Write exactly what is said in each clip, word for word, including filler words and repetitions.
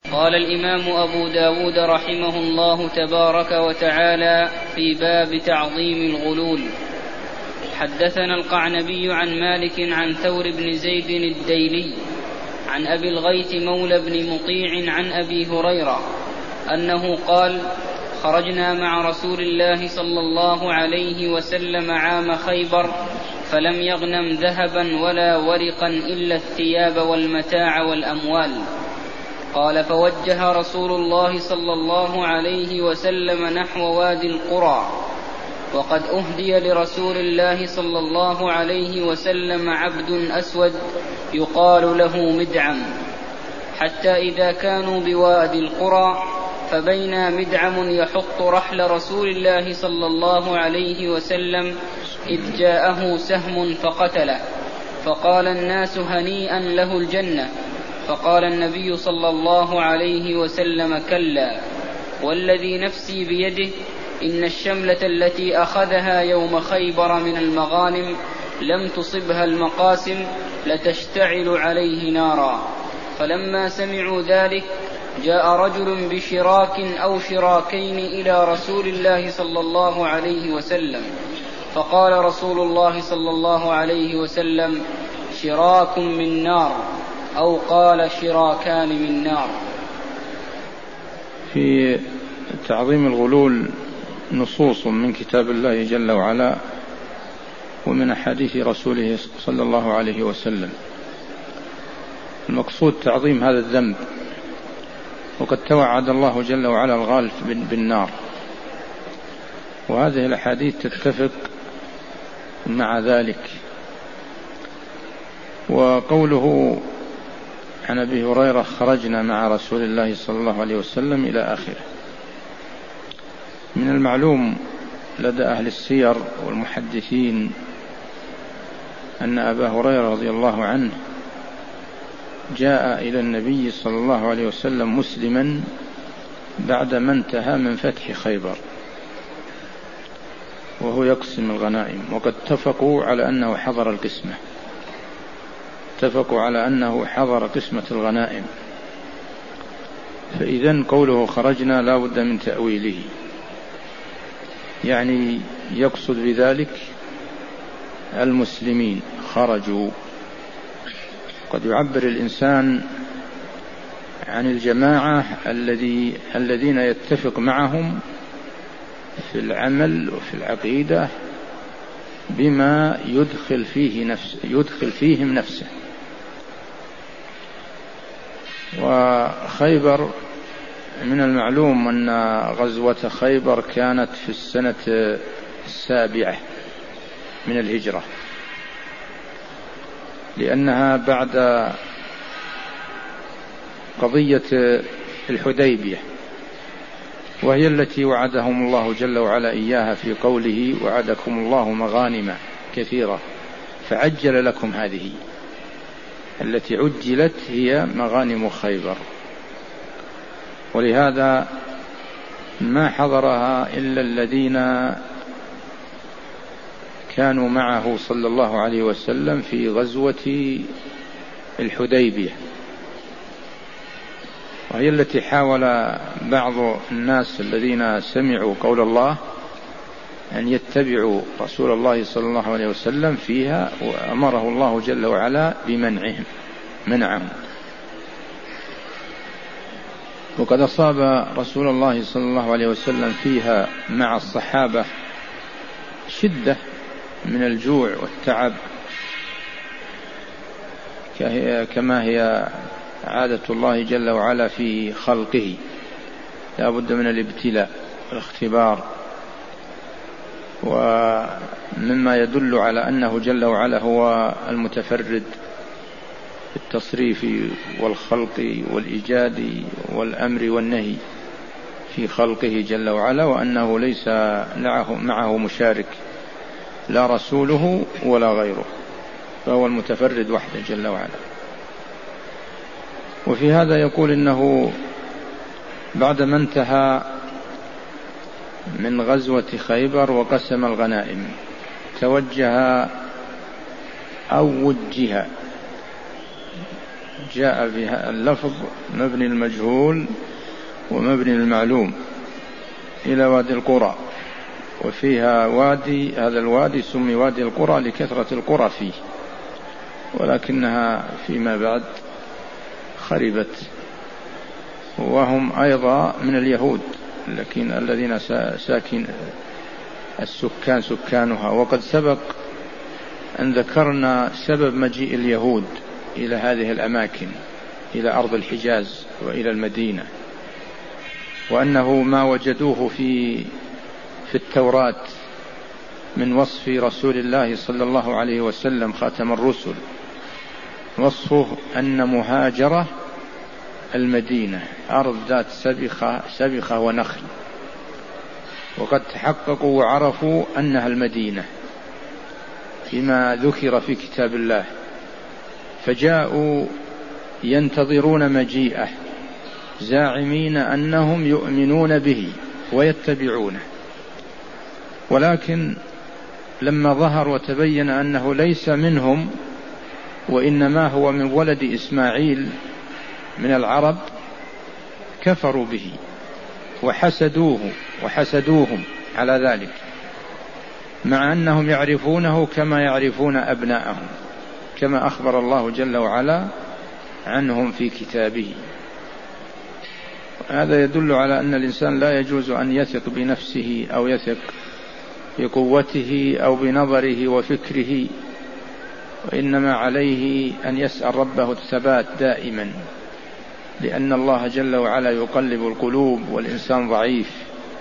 قال الإمام أبو داود رحمه الله تبارك وتعالى في باب تعظيم الغلول. حدثنا القعنبي عن مالك عن ثور بن زيد الديلي عن أبي الغيث مولى بن مطيع عن أبي هريرة أنه قال: خرجنا مع رسول الله صلى الله عليه وسلم عام خيبر فلم يغنم ذهبا ولا ورقا إلا الثياب والمتاع والأموال. قال: فوجه رسول الله صلى الله عليه وسلم نحو وادي القرى، وقد أهدي لرسول الله صلى الله عليه وسلم عبد أسود يقال له مدعم، حتى إذا كانوا بوادي القرى فبينا مدعم يحط رحل رسول الله صلى الله عليه وسلم إذ جاءه سهم فقتله، فقال الناس: هنيئا له الجنة. فقال النبي صلى الله عليه وسلم: كلا، والذي نفسي بيده إن الشملة التي أخذها يوم خيبر من المغانم لم تصبها المقاسم لتشتعل عليه نارا. فلما سمعوا ذلك جاء رجل بشراك أو شراكين إلى رسول الله صلى الله عليه وسلم، فقال رسول الله صلى الله عليه وسلم: شراك من نار، أو قال: شراكان من نار. في تعظيم الغلول نصوص من كتاب الله جل وعلا ومن أحاديث رسوله صلى الله عليه وسلم. المقصود تعظيم هذا الذنب، وقد توعد الله جل وعلا الغال بالنار، وهذه الأحاديث تتفق مع ذلك. وقوله عن أبي هريرة: خرجنا مع رسول الله صلى الله عليه وسلم إلى آخره. من المعلوم لدى أهل السير والمحدثين أن أبا هريرة رضي الله عنه جاء إلى النبي صلى الله عليه وسلم مسلما بعدما انتهى من فتح خيبر، وهو يقسم الغنائم، وقد اتفقوا على أنه حضر القسمة اتفقوا على أنه حضر قسمة الغنائم. فإذن قوله خرجنا لا بد من تأويله، يعني يقصد بذلك المسلمين خرجوا. قد يعبر الإنسان عن الجماعة الذي الذين يتفق معهم في العمل وفي العقيدة بما يدخل فيه نفسه يدخل فيهم نفسه. وخيبر من المعلوم أن غزوة خيبر كانت في السنة السابعة من الهجرة، لأنها بعد قضية الحديبية، وهي التي وعدهم الله جل وعلا إياها في قوله: وعدكم الله مغانم كثيرة فعجل لكم هذه. التي عجلت هي مغانم خيبر، ولهذا ما حضرها إلا الذين كانوا معه صلى الله عليه وسلم في غزوة الحديبية، وهي التي حاول بعض الناس الذين سمعوا قول الله أن يتبعوا رسول الله صلى الله عليه وسلم فيها، وأمره الله جل وعلا بمنعهم منعهم. وقد أصاب رسول الله صلى الله عليه وسلم فيها مع الصحابة شدة من الجوع والتعب، كما هي عادة الله جل وعلا في خلقه، لا بد من الابتلاء والاختبار. ومما يدل على أنه جل وعلا هو المتفرد في التصريف والخلق والإيجاد والأمر والنهي في خلقه جل وعلا، وأنه ليس معه مشارك لا رسوله ولا غيره، فهو المتفرد وحده جل وعلا. وفي هذا يقول إنه بعدما انتهى من غزوة خيبر وقسم الغنائم توجه أو وجه جاء في اللفظ مبني المجهول ومبني المعلوم إلى وادي القرى، وفيها وادي، هذا الوادي سمي وادي القرى لكثرة القرى فيه، ولكنها فيما بعد خربت، وهم أيضا من اليهود، لكن الذين ساكن السكان سكانها. وقد سبق أن ذكرنا سبب مجيء اليهود إلى هذه الأماكن، إلى أرض الحجاز وإلى المدينة، وأنه ما وجدوه في في التوراة من وصف رسول الله صلى الله عليه وسلم خاتم الرسل، وصفه أن مهاجرة المدينة أرض ذات سبخة, سبخة ونخل، وقد تحققوا وعرفوا أنها المدينة بما ذكر في كتاب الله، فجاءوا ينتظرون مجيئه زاعمين أنهم يؤمنون به ويتبعونه، ولكن لما ظهر وتبين أنه ليس منهم وإنما هو من ولد إسماعيل من العرب كفروا به وحسدوه وحسدوهم على ذلك، مع أنهم يعرفونه كما يعرفون أبناءهم، كما أخبر الله جل وعلا عنهم في كتابه. هذا يدل على أن الإنسان لا يجوز أن يثق بنفسه أو يثق بقوته أو بنظره وفكره، وإنما عليه أن يسأل ربه الثبات دائما، لأن الله جل وعلا يقلب القلوب والإنسان ضعيف.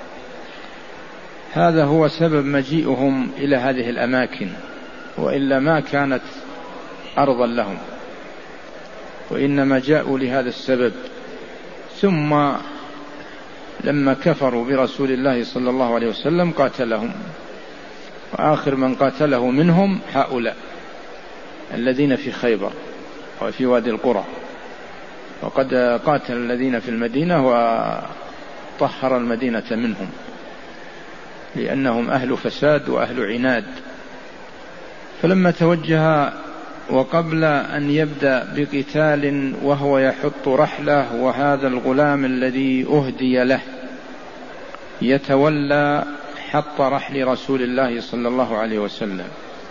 هذا هو سبب مجيئهم إلى هذه الأماكن، وإلا ما كانت أرضا لهم، وإنما جاءوا لهذا السبب. ثم لما كفروا برسول الله صلى الله عليه وسلم قاتلهم، وآخر من قاتله منهم هؤلاء الذين في خيبر وفي وادي القرى، وقد قاتل الذين في المدينة وطهر المدينة منهم، لأنهم أهل فساد وأهل عناد. فلما توجه وقبل أن يبدأ بقتال وهو يحط رحله، وهذا الغلام الذي أهدي له يتولى حط رحل رسول الله صلى الله عليه وسلم،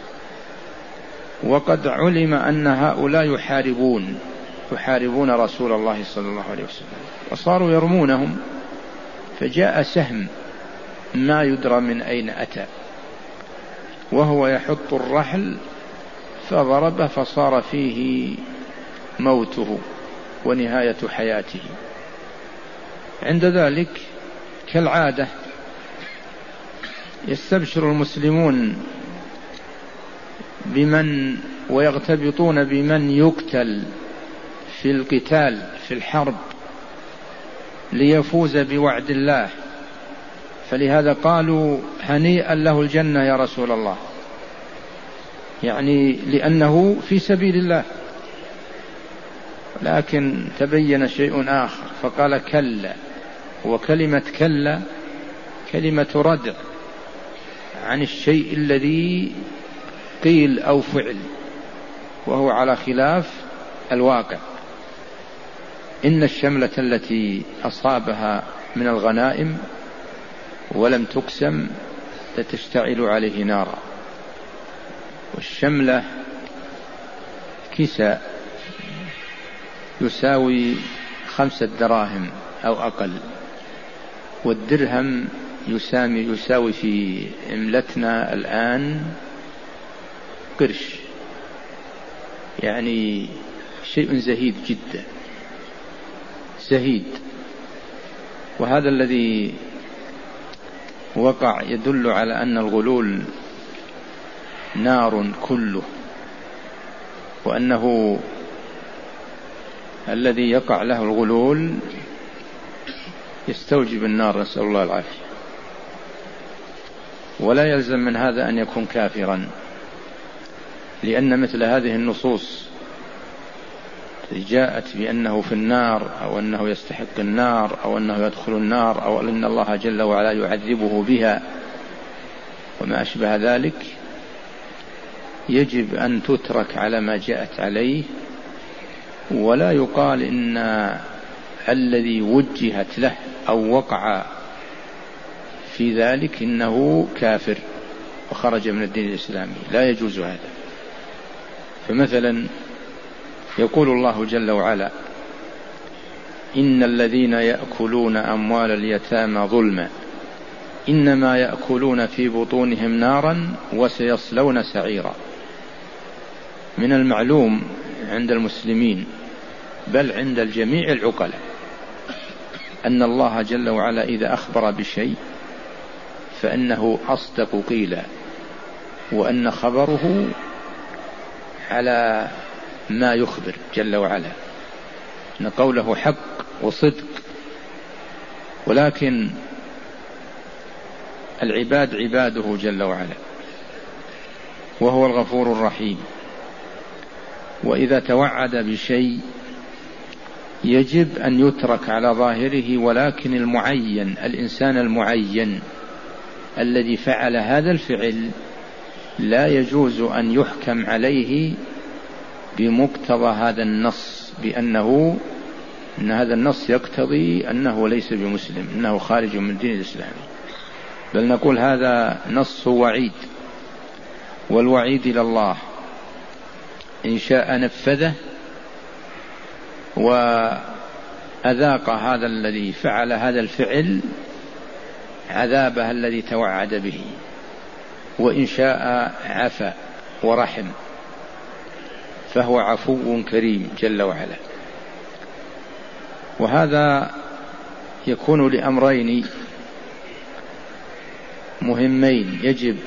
وقد علم أن هؤلاء يحاربون يحاربون رسول الله صلى الله عليه وسلم، وصاروا يرمونهم، فجاء سهم ما يدرى من أين أتى وهو يحط الرحل فضربه، فصار فيه موته ونهاية حياته. عند ذلك كالعادة يستبشر المسلمون بمن ويغتبطون بمن يقتل في القتال في الحرب ليفوز بوعد الله، فلهذا قالوا هنيئا له الجنة يا رسول الله، يعني لأنه في سبيل الله. لكن تبين شيء آخر فقال كلا، وكلمة كلا كلمة ردع عن الشيء الذي قيل أو فعل، وهو على خلاف الواقع. إن الشملة التي أصابها من الغنائم ولم تقسم لتشتعل عليه نارا، والشملة كساء يساوي خمسة دراهم أو أقل، والدرهم يساوي, يساوي في عملتنا الآن قرش، يعني شيء زهيد جدا زهيد. وهذا الذي وقع يدل على أن الغلول نار كله، وأنه الذي يقع له الغلول يستوجب النار، نسأل الله العافية. ولا يلزم من هذا أن يكون كافرا، لأن مثل هذه النصوص جاءت بأنه في النار أو أنه يستحق النار أو أنه يدخل النار أو أن الله جل وعلا يعذبه بها وما أشبه ذلك، يجب أن تترك على ما جاءت عليه ولا يقال إن الذي وجهت له أو وقع في ذلك إنه كافر وخرج من الدين الإسلامي، لا يجوز هذا. فمثلا يقول الله جل وعلا: إن الذين يأكلون أموال اليتامى ظلما إنما يأكلون في بطونهم نارا وسيصلون سعيرا. من المعلوم عند المسلمين بل عند الجميع العقلاء أن الله جل وعلا إذا أخبر بشيء فإنه أصدق قيلا، وأن خبره على ما يخبر جل وعلا، أن قوله حق وصدق. ولكن العباد عباده جل وعلا، وهو الغفور الرحيم، وإذا توعد بشيء يجب أن يترك على ظاهره، ولكن المعين، الإنسان المعين الذي فعل هذا الفعل لا يجوز أن يحكم عليه بمقتضى هذا النص بأنه أن هذا النص يقتضي أنه ليس بمسلم، أنه خارج من الدين الإسلامي، بل نقول هذا نص وعيد، والوعيد إلى الله، إن شاء نفذه وأذاق هذا الذي فعل هذا الفعل عذابه الذي توعد به، وإن شاء عفا ورحم، فهو عفو كريم جل وعلا. وهذا يكون لأمرين مهمين يجب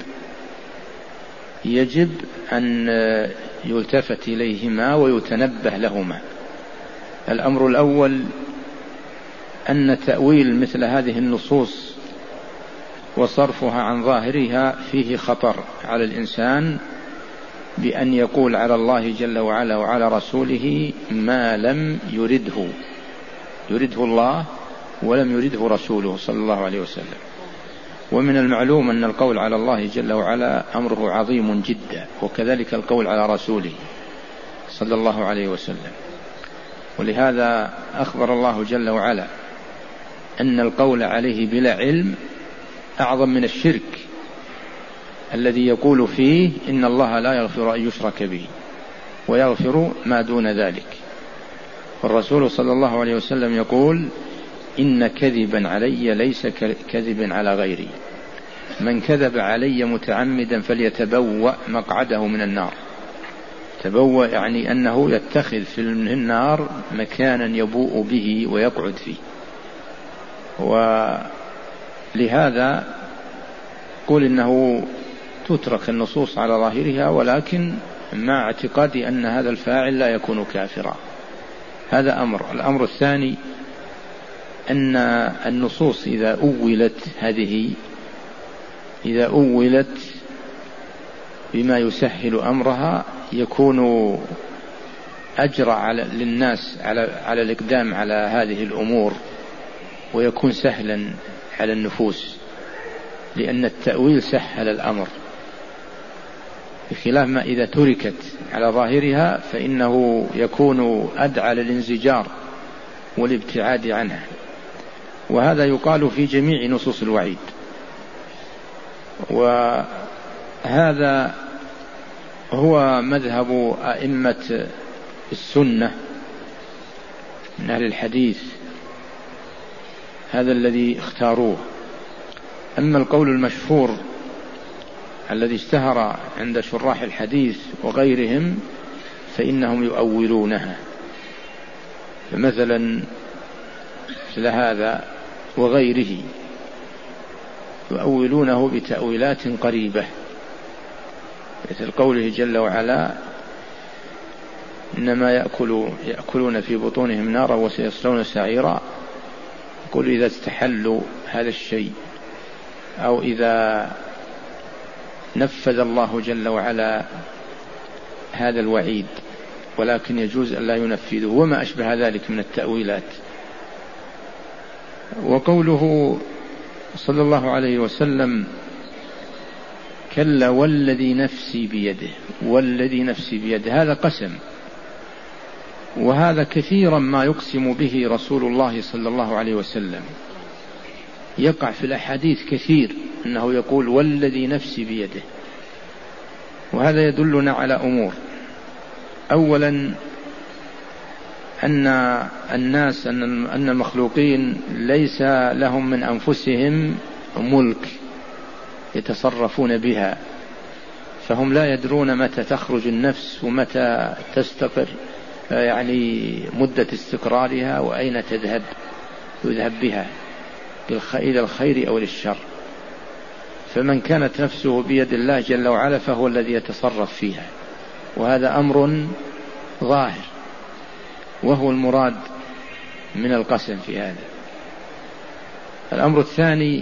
يجب أن يلتفت إليهما ويتنبه لهما. الأمر الأول أن تأويل مثل هذه النصوص وصرفها عن ظاهرها فيه خطر على الإنسان بأن يقول على الله جل وعلا وعلى رسوله ما لم يرده يرده الله ولم يرده رسوله صلى الله عليه وسلم. ومن المعلوم أن القول على الله جل وعلا أمره عظيم جدا، وكذلك القول على رسوله صلى الله عليه وسلم. ولهذا أخبر الله جل وعلا أن القول عليه بلا علم أعظم من الشرك الذي يقول فيه إن الله لا يغفر أن يشرك به ويغفر ما دون ذلك. والرسول صلى الله عليه وسلم يقول إن كذبا علي ليس كذب على غيري، من كذب علي متعمدا فليتبوأ مقعده من النار. تبوأ يعني أنه يتخذ في النار مكانا يبوء به ويقعد فيه. ولهذا قل إنه تترك النصوص على ظاهرها، ولكن مع اعتقاد أن هذا الفاعل لا يكون كافرا. هذا أمر. الأمر الثاني أن النصوص إذا أولت هذه إذا أولت بما يسهل أمرها يكون أجرى على للناس على على الإقدام على هذه الأمور، ويكون سهلا على النفوس، لأن التأويل سهل الأمر، بخلاف ما إذا تركت على ظاهرها فإنه يكون أدعى للانزجار والابتعاد عنها. وهذا يقال في جميع نصوص الوعيد. وهذا هو مذهب أئمة السنة من أهل الحديث، هذا الذي اختاروه. أما القول المشهور الذي اشتهر عند شراح الحديث وغيرهم فإنهم يؤولونها. فمثلا مثل هذا وغيره يؤولونه بتأويلات قريبة، مثل قوله جل وعلا إنما يأكل يأكلون في بطونهم نارا وسيصلون سعيرا. يقول إذا استحلوا هذا الشيء أو إذا نفذ الله جل وعلا هذا الوعيد، ولكن يجوز أن لا ينفذه، وما أشبه ذلك من التأويلات. وقوله صلى الله عليه وسلم كلا والذي نفسي بيده، والذي نفسي بيده، هذا قسم، وهذا كثيرا ما يقسم به رسول الله صلى الله عليه وسلم، يقع في الأحاديث كثير أنه يقول والذي نفسي بيده. وهذا يدلنا على أمور: أولا أن الناس أن المخلوقين ليس لهم من أنفسهم ملك يتصرفون بها، فهم لا يدرون متى تخرج النفس ومتى تستقر، يعني مدة استقرارها، وأين تذهب يذهب بها إلى الخير أو للشر. فمن كانت نفسه بيد الله جل وعلا فهو الذي يتصرف فيها، وهذا أمر ظاهر، وهو المراد من القسم في هذا. الأمر الثاني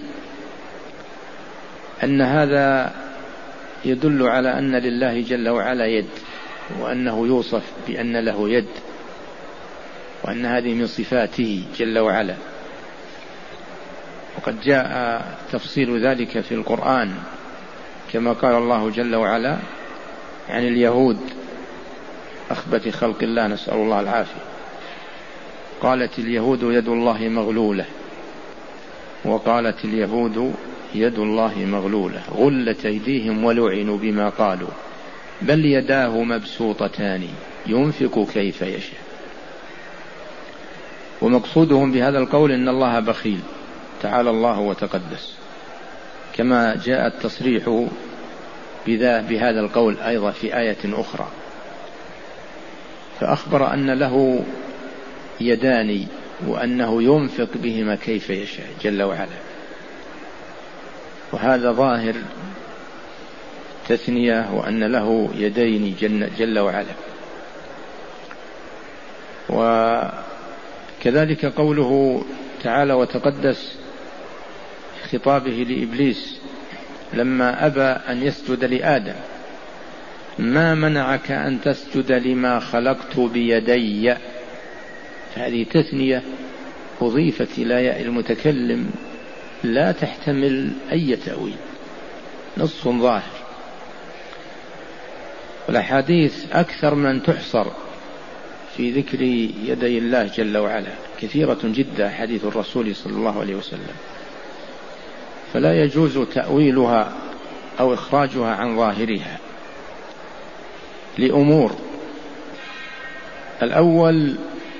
أن هذا يدل على أن لله جل وعلا يد، وأنه يوصف بأن له يد، وأن هذه من صفاته جل وعلا. وقد جاء تفصيل ذلك في القرآن، كما قال الله جل وعلا عن اليهود أخبث خلق الله، نسأل الله العافية: قالت اليهود يد الله مغلولة، وقالت اليهود يد الله مغلولة غلت أيديهم ولعنوا بما قالوا بل يداه مبسوطتان ينفق كيف يشاء. ومقصودهم بهذا القول إن الله بخيل تعالى الله وتقدس، كما جاء التصريح بهذا القول أيضا في آية أخرى، فأخبر أن له يدان وأنه ينفق بهما كيف يشاء جل وعلا. وهذا ظاهر تثنية، وأن له يدين جل وعلا. وكذلك قوله تعالى وتقدس خطابه لإبليس لما أبى أن يسجد لآدم: ما منعك أن تسجد لما خلقت بيدي. هذه تثنية أضيفت إلى ياء المتكلم لا تحتمل أي تأويل، نص ظاهر. والأحاديث أكثر من تحصر في ذكر يدي الله جل وعلا، كثيرة جدا حديث الرسول صلى الله عليه وسلم، فلا يجوز تأويلها أو إخراجها عن ظاهرها لأمور. الأول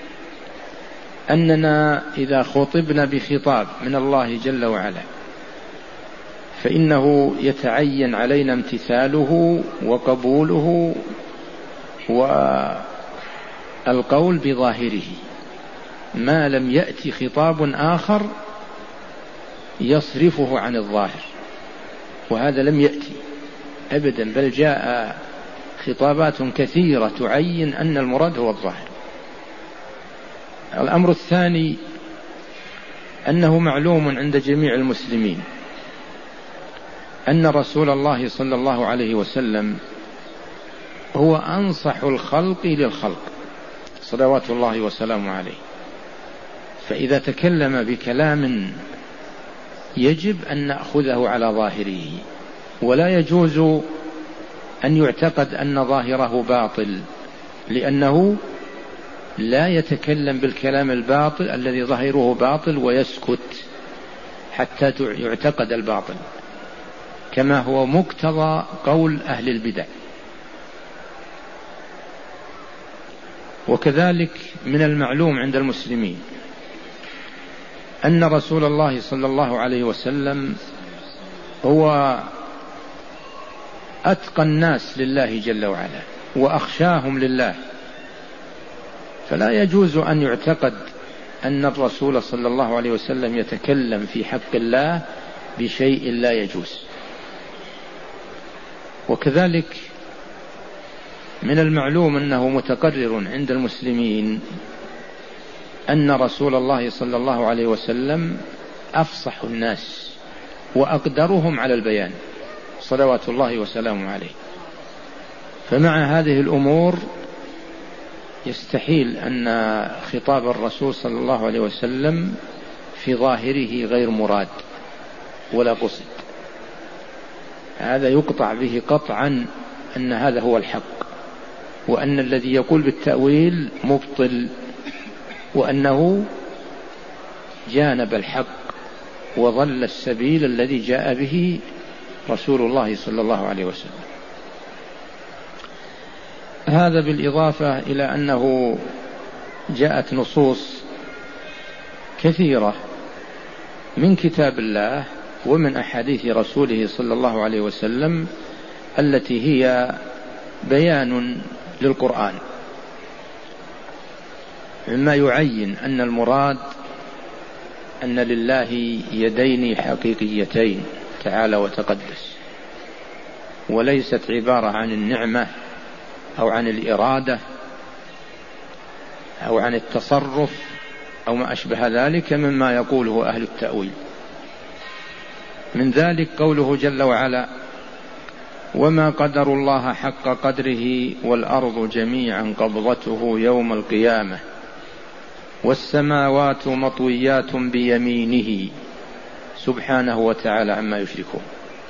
أننا إذا خطبنا بخطاب من الله جل وعلا فإنه يتعين علينا امتثاله وقبوله والقول بظاهره، ما لم يأتي خطاب آخر يصرفه عن الظاهر، وهذا لم يأتي أبدا، بل جاء خطابات كثيرة تعين أن المراد هو الظاهر. الأمر الثاني أنه معلوم عند جميع المسلمين أن رسول الله صلى الله عليه وسلم هو أنصح الخلق للخلق صلوات الله وسلامه عليه، فإذا تكلم بكلام يجب أن نأخذه على ظاهره، ولا يجوز أن يعتقد أن ظاهره باطل، لأنه لا يتكلم بالكلام الباطل الذي ظاهره باطل ويسكت حتى يعتقد الباطل، كما هو مقتضى قول أهل البدع. وكذلك من المعلوم عند المسلمين أن رسول الله صلى الله عليه وسلم هو أتقى الناس لله جل وعلا وأخشاهم لله، فلا يجوز أن يعتقد أن الرسول صلى الله عليه وسلم يتكلم في حق الله بشيء لا يجوز. وكذلك من المعلوم أنه متقرر عند المسلمين أن رسول الله صلى الله عليه وسلم أفصح الناس وأقدرهم على البيان صلوات الله وسلامه عليه، فمع هذه الأمور يستحيل أن خطاب الرسول صلى الله عليه وسلم في ظاهره غير مراد ولا قصد، هذا يقطع به قطعا أن هذا هو الحق، وأن الذي يقول بالتأويل مبطل، وأنه جانب الحق وضل السبيل الذي جاء به رسول الله صلى الله عليه وسلم. هذا بالإضافة إلى أنه جاءت نصوص كثيرة من كتاب الله ومن أحاديث رسوله صلى الله عليه وسلم التي هي بيان للقرآن، مما يعين أن المراد أن لله يدين حقيقيتين تعالى وتقدس، وليست عبارة عن النعمة أو عن الإرادة أو عن التصرف أو ما أشبه ذلك مما يقوله أهل التأويل. من ذلك قوله جل وعلا: وما قدر الله حق قدره والأرض جميعا قبضته يوم القيامة والسماوات مطويات بيمينه سبحانه وتعالى عما يشركون.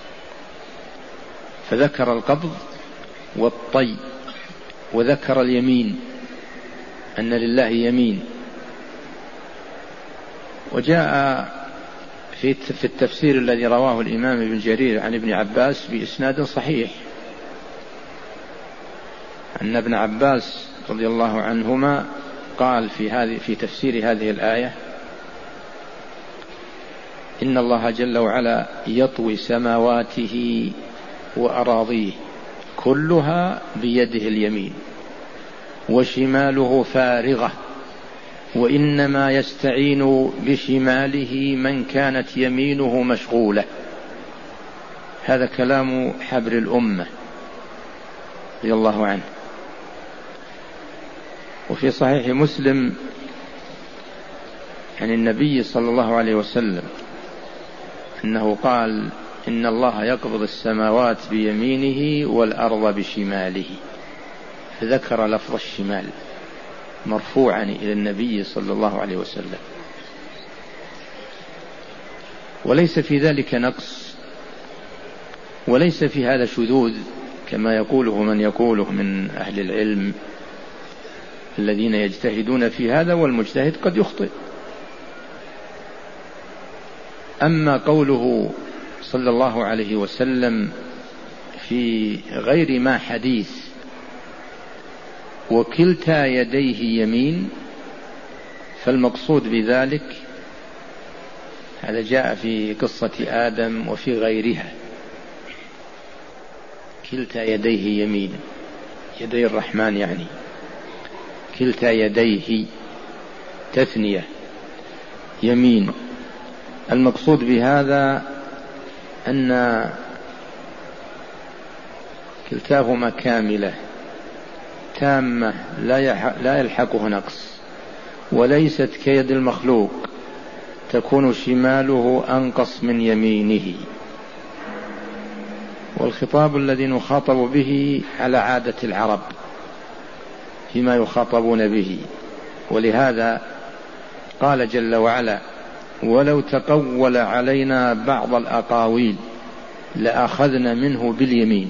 فذكر القبض والطي وذكر اليمين، أن لله يمين. وجاء في التفسير الذي رواه الإمام ابن جرير عن ابن عباس بإسناد صحيح أن ابن عباس رضي الله عنهما قال في هذه في تفسير هذه الآية: إن الله جل وعلا يطوي سماواته وأراضيه كلها بيده اليمين وشماله فارغة، وإنما يستعين بشماله من كانت يمينه مشغولة. هذا كلام حبر الأمة رضي الله عنه. وفي صحيح مسلم عن النبي صلى الله عليه وسلم أنه قال: إن الله يقبض السماوات بيمينه والأرض بشماله، فذكر لفظ الشمال مرفوعا إلى النبي صلى الله عليه وسلم. وليس في ذلك نقص، وليس في هذا شذوذ كما يقوله من يقوله من أهل العلم الذين يجتهدون في هذا، والمجتهد قد يخطئ. أما قوله صلى الله عليه وسلم في غير ما حديث وكلتا يديه يمين، فالمقصود بذلك هذا جاء في قصة آدم وفي غيرها، كلتا يديه يمين، يدي الرحمن يعني كلتا يديه تثنية يمين. المقصود بهذا أن كلتاهما كاملة تامة لا يلحقه نقص، وليست كيد المخلوق تكون شماله أنقص من يمينه. والخطاب الذي نخاطب به على عادة العرب فيما يخاطبون به، ولهذا قال جل وعلا: ولو تقول علينا بعض الأقاويل لأخذنا منه باليمين،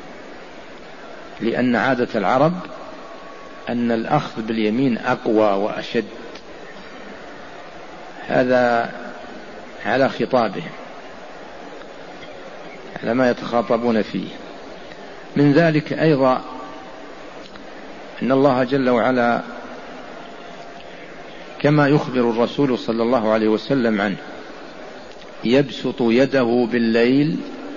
لأن عادة العرب أن الأخذ باليمين أقوى وأشد. هذا على خطابهم، على ما يتخاطبون فيه. من ذلك أيضا أن الله جل وعلا كما يخبر الرسول صلى الله عليه وسلم عنه يبسط يده بالليل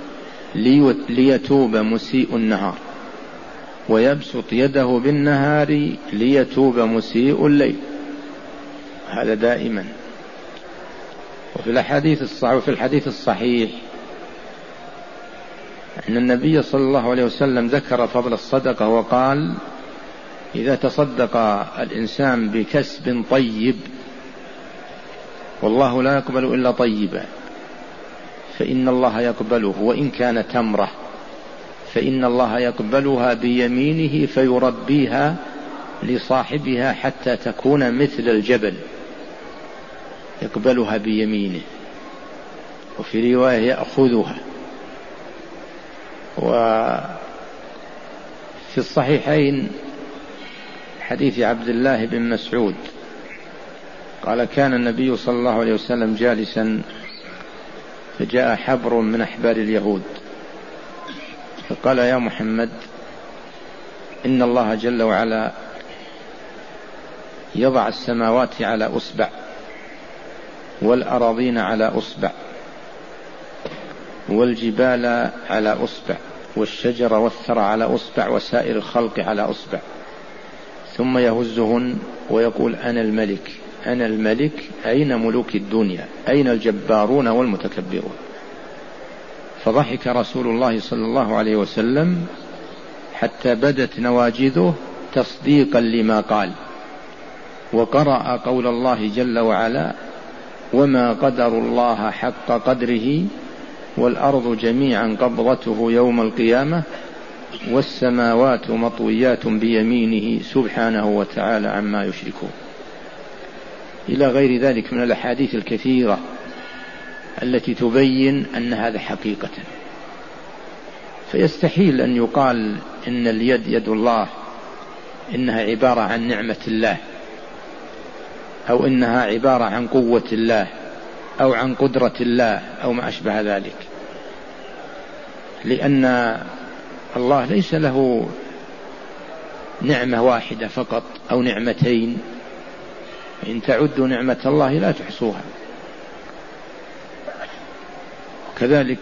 ليتوب مسيء النهار، ويبسط يده بالنهار ليتوب مسيء الليل، هذا دائما. وفي الحديث الصحيح وفي الحديث الصحيح أن النبي صلى الله عليه وسلم ذكر فضل الصدقة وقال: إذا تصدق الإنسان بكسب طيب والله لا يقبل إلا طيبا، فإن الله يقبله، وإن كان تمرة فإن الله يقبلها بيمينه فيربيها لصاحبها حتى تكون مثل الجبل، يقبلها بيمينه. وفي رواية يأخذها. وفي الصحيحين حديث عبد الله بن مسعود قال كان النبي صلى الله عليه وسلم جالسا فجاء حبر من أحبار اليهود فقال يا محمد إن الله جل وعلا يضع السماوات على أصبع والأراضين على أصبع والجبال على أصبع والشجر والثرى على أصبع وسائر الخلق على أصبع ثم يهزهن ويقول أنا الملك أنا الملك أين ملوك الدنيا أين الجبارون والمتكبرون. فضحك رسول الله صلى الله عليه وسلم حتى بدت نواجذه تصديقا لما قال، وقرأ قول الله جل وعلا وما قدر الله حق قدره والأرض جميعا قبضته يوم القيامة والسماوات مطويات بيمينه سبحانه وتعالى عما يشركون، إلى غير ذلك من الأحاديث الكثيرة التي تبين أن هذا حقيقة. فيستحيل أن يقال إن اليد يد الله إنها عبارة عن نعمة الله أو إنها عبارة عن قوة الله أو عن قدرة الله أو ما أشبه ذلك، لأن الله ليس له نعمة واحدة فقط أو نعمتين، إن تعدوا نعمة الله لا تحصوها. كذلك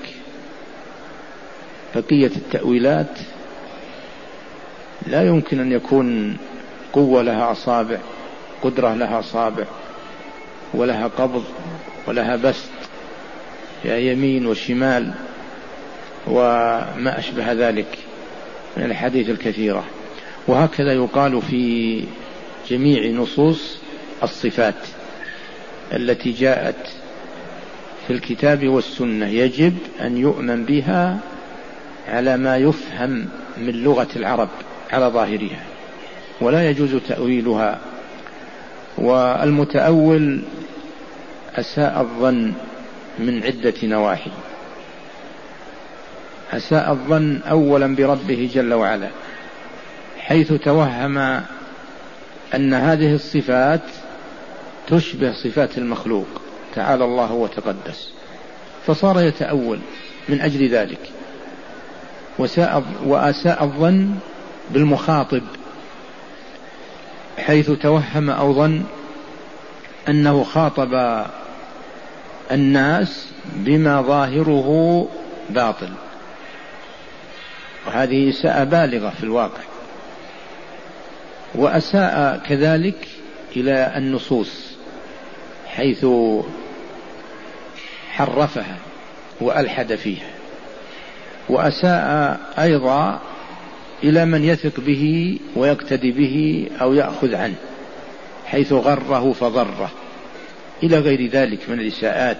بقية التأويلات لا يمكن أن يكون قوة لها أصابع، قدرة لها أصابع، ولها قبض ولها بسط يا يمين وشمال وما أشبه ذلك من الحديث الكثيرة. وهكذا يقال في جميع نصوص الصفات التي جاءت في الكتاب والسنة يجب أن يؤمن بها على ما يفهم من لغة العرب على ظاهرها، ولا يجوز تأويلها. والمتأول أساء الظن من عدة نواحي. أساء الظن أولا بربه جل وعلا، حيث توهم أن هذه الصفات تشبه صفات المخلوق تعالى الله وتقدس، فصار يتأول من أجل ذلك. وأساء الظن بالمخاطب، حيث توهم أو ظن أنه خاطب الناس بما ظاهره باطل، وهذه إساءة بالغة في الواقع. وأساء كذلك إلى النصوص، حيث حرفها وألحد فيها. وأساء أيضا إلى من يثق به ويقتدي به أو يأخذ عنه، حيث غره فضره، إلى غير ذلك من الإساءات.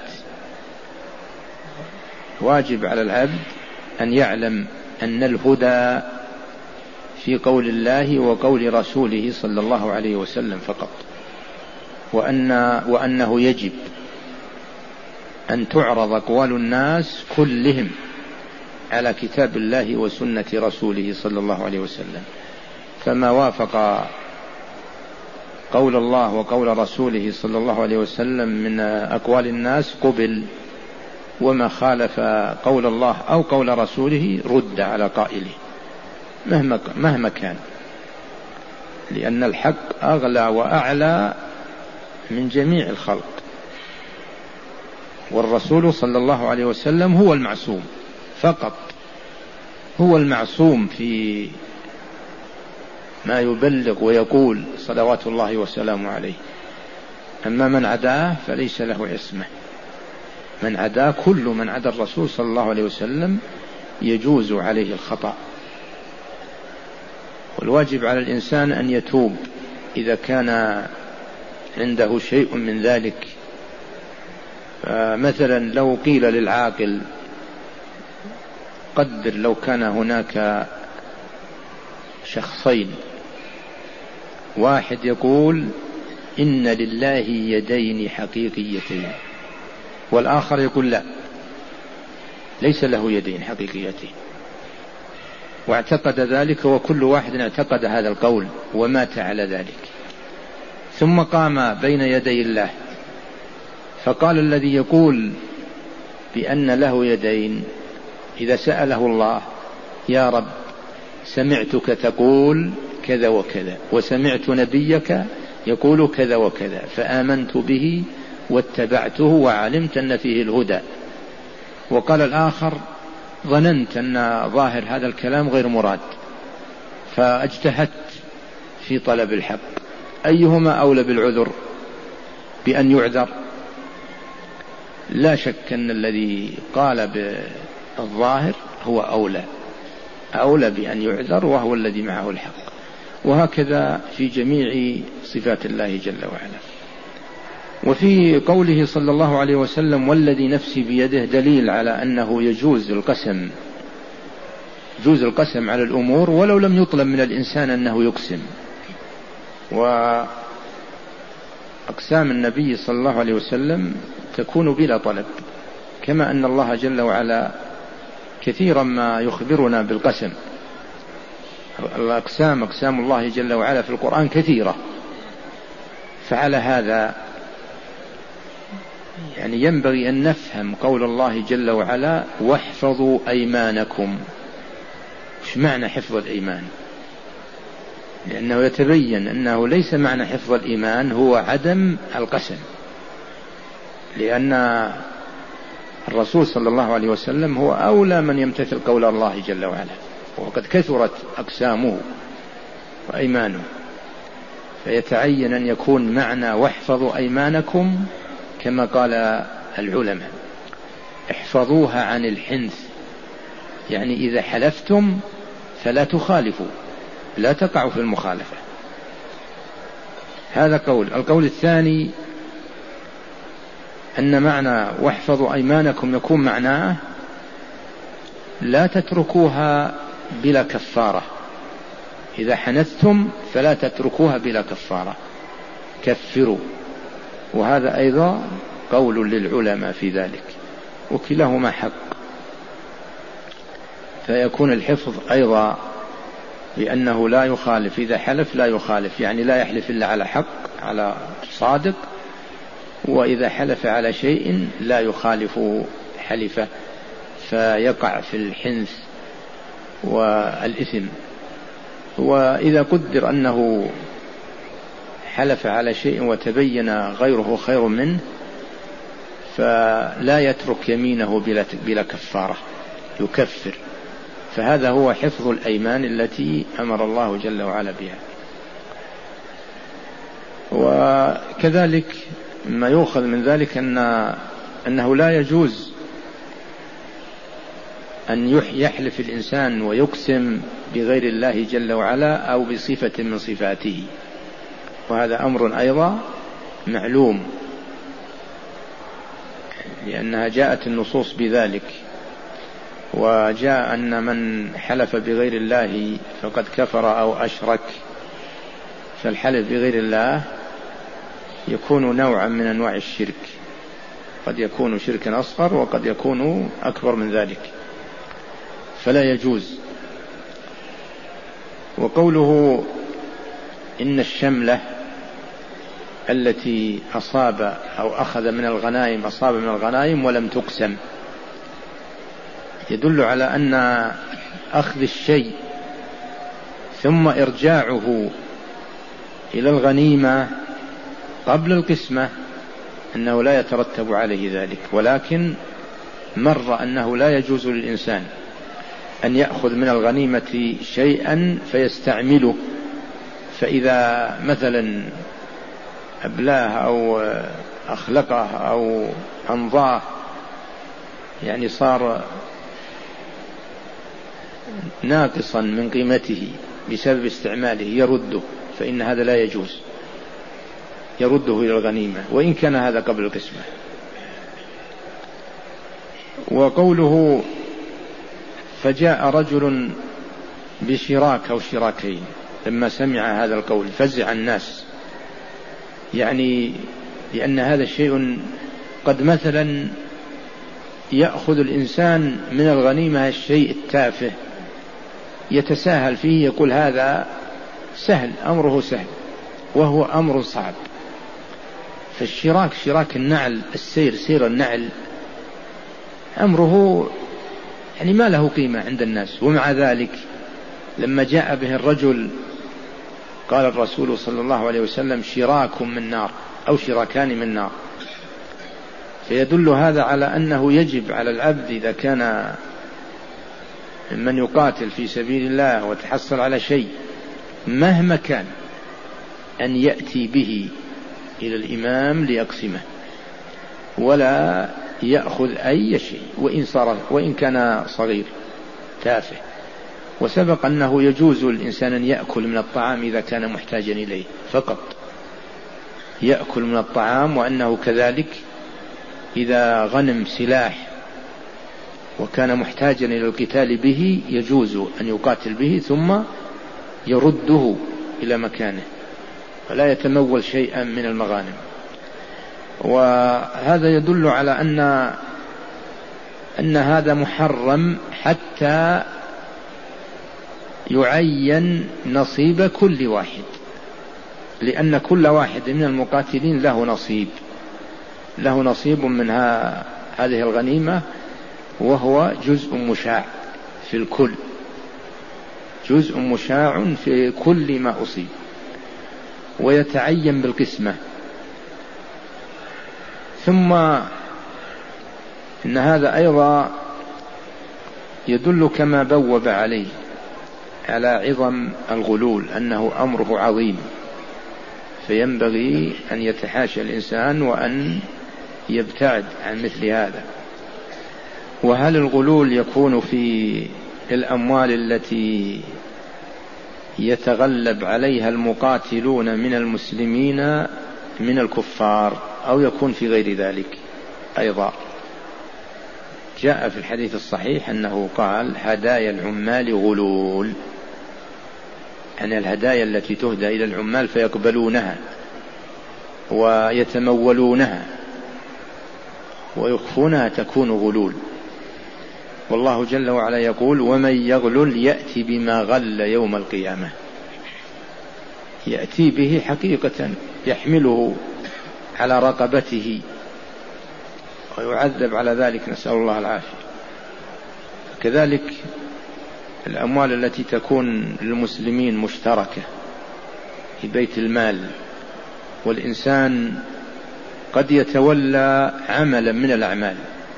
واجب على العبد أن يعلم أن الهدى في قول الله وقول رسوله صلى الله عليه وسلم فقط، وأن وأنه يجب أن تعرض أقوال الناس كلهم على كتاب الله وسنة رسوله صلى الله عليه وسلم، فما وافق قول الله وقول رسوله صلى الله عليه وسلم من أقوال الناس قبل، وما خالف قول الله أو قول رسوله رد على قائله مهما مهما كان، لأن الحق أغلى وأعلى من جميع الخلق، والرسول صلى الله عليه وسلم هو المعصوم فقط، هو المعصوم في ما يبلغ ويقول صلوات الله وسلامه عليه. أما من عداه فليس له عصمة، من عداه كل من عدا الرسول صلى الله عليه وسلم يجوز عليه الخطأ. والواجب على الإنسان أن يتوب إذا كان عنده شيء من ذلك. مثلا لو قيل للعاقل قدر لو كان هناك شخصين، واحد يقول إن لله يدين حقيقيتين، والآخر يقول لا ليس له يدين حقيقيتين، واعتقد ذلك، وكل واحد اعتقد هذا القول ومات على ذلك. ثم قام بين يدي الله فقال الذي يقول بأن له يدين إذا سأله الله: يا رب سمعتك تقول كذا وكذا، وسمعت نبيك يقول كذا وكذا، فآمنت به واتبعته وعلمت أن فيه الهدى. وقال الآخر: ظننت أن ظاهر هذا الكلام غير مراد فاجتهدت في طلب الحق. أيهما أولى بالعذر بأن يعذر؟ لا شك أن الذي قال بالظاهر هو أولى أولى بأن يعذر، وهو الذي معه الحق. وهكذا في جميع صفات الله جل وعلا. وفي قوله صلى الله عليه وسلم: والذي نفسي بيده، دليل على أنه يجوز القسم يجوز القسم على الأمور ولو لم يطلب من الإنسان أنه يقسم. وأقسام النبي صلى الله عليه وسلم تكون بلا طلب، كما أن الله جل وعلا كثيرا ما يخبرنا بالقسم. الأقسام أقسام الله جل وعلا في القرآن كثيرة، فعلى هذا يعني ينبغي أن نفهم قول الله جل وعلا: واحفظوا أيمانكم. إيش معنى حفظ الأيمان؟ لأنه يتبين أنه ليس معنى حفظ الإيمان هو عدم القسم، لأن الرسول صلى الله عليه وسلم هو أولى من يمتثل قول الله جل وعلا، وقد كثرت أقسامه وأيمانه، فيتعين أن يكون معنى واحفظوا أيمانكم كما قال العلماء: احفظوها عن الحنث، يعني إذا حلفتم فلا تخالفوا، لا تقعوا في المخالفة. هذا قول. القول الثاني أن معنى واحفظوا أيمانكم يكون معناه لا تتركوها بلا كفارة، إذا حنثتم فلا تتركوها بلا كفارة، كفروا. وهذا أيضا قول للعلماء في ذلك، وكلاهما حق. فيكون الحفظ أيضا لأنه لا يخالف، إذا حلف لا يخالف، يعني لا يحلف إلا على حق، على صادق، وإذا حلف على شيء لا يخالف حلفه فيقع في الحنث والإثم. وإذا قدر أنه حلف على شيء وتبين غيره خير منه فلا يترك يمينه بلا كفارة، يكفر. فهذا هو حفظ الأيمان التي أمر الله جل وعلا بها. وكذلك ما يؤخذ من ذلك أن أنه لا يجوز أن يحلف الإنسان ويقسم بغير الله جل وعلا أو بصفة من صفاته، وهذا أمر أيضا معلوم، لأنها جاءت النصوص بذلك. وجاء أن من حلف بغير الله فقد كفر أو أشرك، فالحلف بغير الله يكون نوعا من أنواع الشرك، قد يكون شركا أصغر وقد يكون أكبر من ذلك، فلا يجوز. وقوله إن الشملة التي أصاب أو أخذ من الغنائم أصاب من الغنائم ولم تقسم، يدل على أن أخذ الشيء ثم إرجاعه إلى الغنيمة قبل القسمة أنه لا يترتب عليه ذلك. ولكن مر أنه لا يجوز للإنسان أن يأخذ من الغنيمة شيئا فيستعمله، فإذا مثلا أبلاه أو أخلقه أو أنضاه، يعني صار ناقصا من قيمته بسبب استعماله، يرده، فإن هذا لا يجوز، يرده إلى الغنيمة وإن كان هذا قبل القسمة. وقوله فجاء رجل بشراك أو شراكين، لما سمع هذا القول فزع الناس، يعني لأن هذا الشيء قد مثلا يأخذ الإنسان من الغنيمة الشيء التافه يتساهل فيه، يقول هذا سهل، أمره سهل، وهو أمر صعب. فالشراك شراك النعل، السير سير النعل، أمره يعني ما له قيمة عند الناس. ومع ذلك لما جاء به الرجل قال الرسول صلى الله عليه وسلم شراك من نار أو شراكان من نار. فيدل هذا على أنه يجب على العبد إذا كان من يقاتل في سبيل الله وتحصل على شيء مهما كان أن يأتي به إلى الإمام ليقسمه، ولا يأخذ أي شيء وإن صار وإن كان صغير تافه. وسبق أنه يجوز الإنسان أن يأكل من الطعام إذا كان محتاجا إليه فقط، يأكل من الطعام، وأنه كذلك إذا غنم سلاح وكان محتاجا إلى القتال به يجوز أن يقاتل به ثم يرده إلى مكانه، فلا يتمول شيئا من المغانم. وهذا يدل على أن أن هذا محرم حتى يعين نصيب كل واحد، لأن كل واحد من المقاتلين له نصيب له نصيب من هذه الغنيمة، وهو جزء مشاع في الكل، جزء مشاع في كل ما أصيب، ويتعين بالقسمة. ثم إن هذا أيضا يدل كما بوب عليه على عظم الغلول، أنه أمره عظيم، فينبغي أن يتحاشى الإنسان وأن يبتعد عن مثل هذا. وهل الغلول يكون في الأموال التي يتغلب عليها المقاتلون من المسلمين من الكفار، أو يكون في غير ذلك؟ أيضا جاء في الحديث الصحيح أنه قال هدايا العمال غلول، أن الهدايا التي تهدى إلى العمال فيقبلونها ويتمولونها ويخفونها تكون غلول. والله جل وعلا يقول ومن يغلل يأتي بما غل يوم القيامة، يأتي به حقيقة، يحمله على رقبته ويعذب على ذلك، نسأل الله العافية. كذلك الأموال التي تكون للمسلمين مشتركة في بيت المال، والإنسان قد يتولى عملا من الأعمال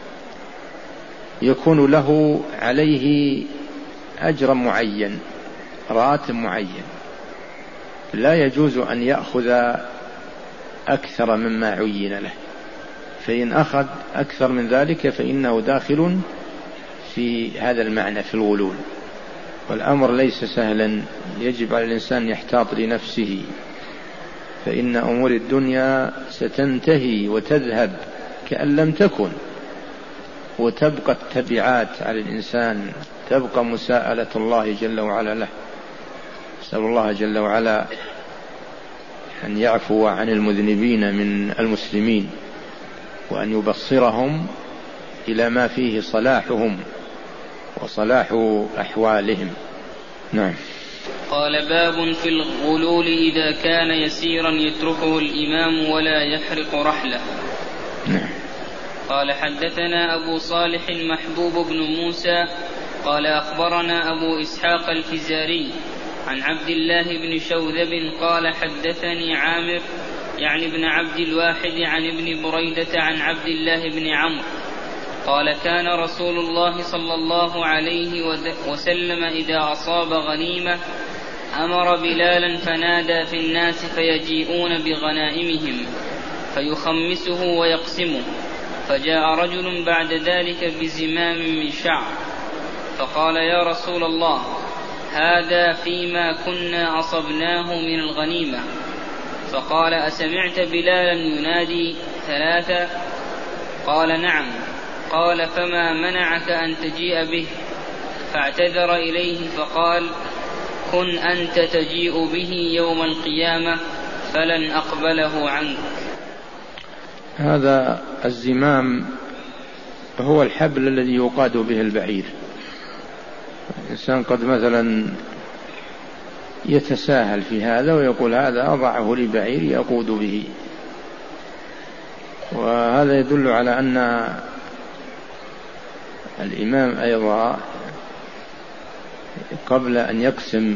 يكون له عليه أجر معين، راتب معين، لا يجوز أن يأخذ أكثر مما عين له، فإن أخذ أكثر من ذلك فإنه داخل في هذا المعنى في الغلول. والأمر ليس سهلا، يجب على الإنسان يحتاط لنفسه، فإن أمور الدنيا ستنتهي وتذهب كأن لم تكن، وتبقى التبعات على الإنسان، تبقى مساءلة الله جل وعلا له. نسأل الله جل وعلا أن يعفو عن المذنبين من المسلمين، وأن يبصرهم إلى ما فيه صلاحهم وصلاح أحوالهم. نعم. قال باب في الغلول إذا كان يسيرا يتركه الإمام ولا يحرق رحله. نعم. قال حدثنا أبو صالح محبوب بن موسى قال أخبرنا أبو إسحاق الفزاري عن عبد الله بن شوذب قال حدثني عامر يعني ابن عبد الواحد عن ابن بريدة عن عبد الله بن عمرو قال كان رسول الله صلى الله عليه وسلم إذا أصاب غنيمة أمر بلالا فنادى في الناس فيجيئون بغنائمهم فيخمسه ويقسمه، فجاء رجل بعد ذلك بزمام من شعر فقال يا رسول الله هذا فيما كنا أصبناه من الغنيمة. فقال أسمعت بلالا ينادي ثلاثة؟ قال نعم. قال فما منعك أن تجيء به؟ فاعتذر إليه فقال كن أنت تجيء به يوم القيامة فلن أقبله عنك. هذا الزمام هو الحبل الذي يقاد به البعير، الإنسان قد مثلا يتساهل في هذا ويقول هذا أضعه لبعير يقود به، وهذا يدل على أن الإمام أيضا قبل أن يقسم